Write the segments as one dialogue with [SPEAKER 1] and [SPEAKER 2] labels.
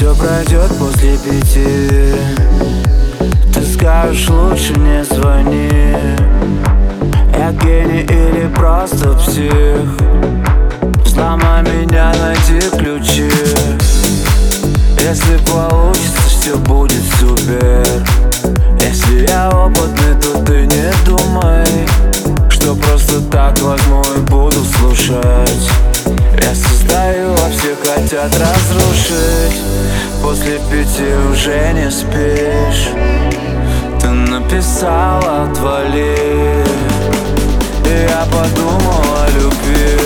[SPEAKER 1] Все пройдет после 5. Ты скажешь, лучше не звони. Я гений или просто псих? Взломай меня, найди ключи. Если получится, все будет супер. Если я опытный, то ты не думай, что просто так возьму и буду слушать. Я создаю, а все хотят разрушить. После 5 уже не спишь. Ты написала «отвали», и я подумал о любви,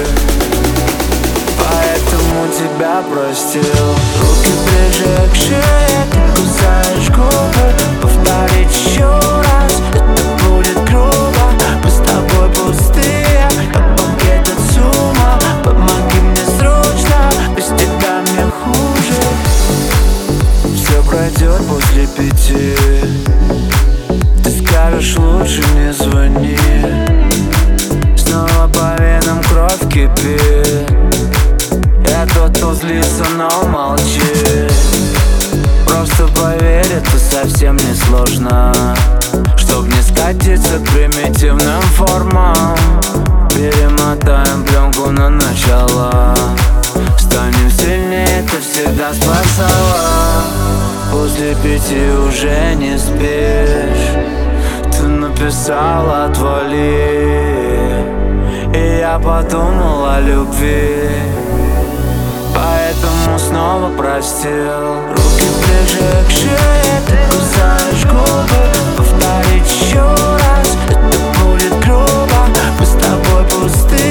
[SPEAKER 1] поэтому тебя простил. Руки ближе к шее, ты кусаешь губы. Повторить еще раз, это будет грубо. Мы с тобой пустые, как пакет от ЦУМа. Помоги мне срочно, без тебя мне хуже. Все пройдет после 5. Ты скажешь, лучше не звони. Снова по венам кровь кипит. Я тот, кто злится, но молчит. Просто поверь, это совсем не сложно. Чтоб не скатиться к примитивным формам, перемотаем пленку на начало. Станем сильнее, это всегда спасало. После 5 уже не спишь. Ты написала «отвали», и я подумал о любви, поэтому снова простил. Руки ближе к шее, ты кусаешь губы. Повторить еще раз, это будет грубо. Мы с тобой пустые,